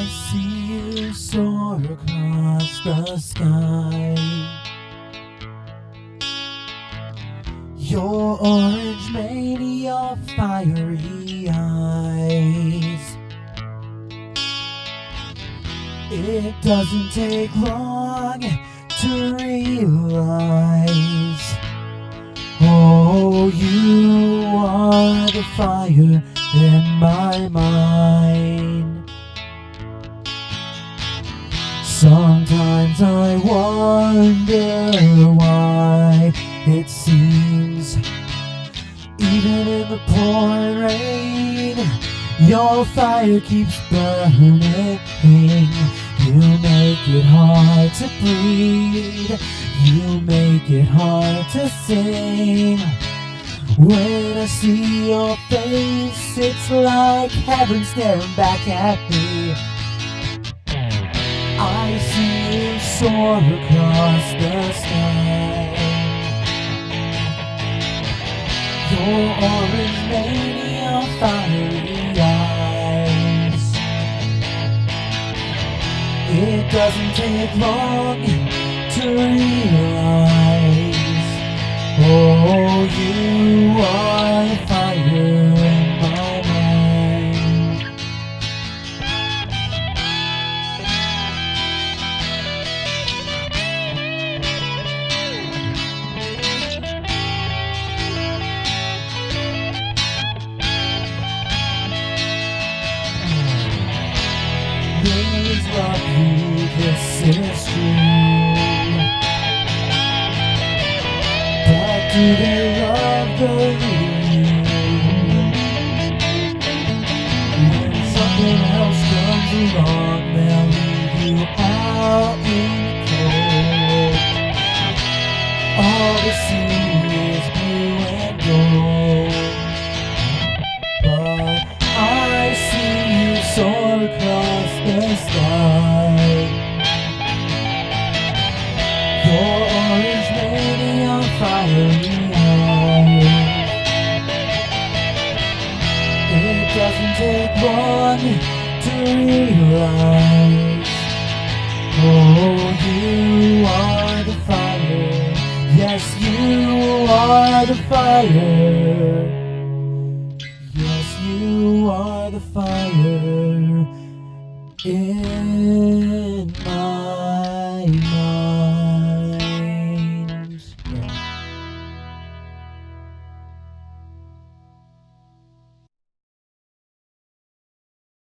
see you soar across the sky. Your orange mania, fiery eyes. It doesn't take long to realize, oh, you are the fire in my mind. Sometimes I wonder why it seems, even in the pouring rain, your fire keeps burning. You make it hard to breathe. You make it hard to sing. When I see your face, it's like heaven staring back at me. I see you soar across the sky. Your orange mania, fiery eyes. It doesn't take long to realize, oh, you are the fire in my mind. Rains love you, this is true. But do they love the you? When something else comes along, they'll leave you out in the cold. All the sea is blue and gold, but I see you soar across the sky. Your orange mania, fiery eyes. It doesn't take long to realize, oh, you are the fire. Yes, you are the fire. Yes, you are the fire in my mind.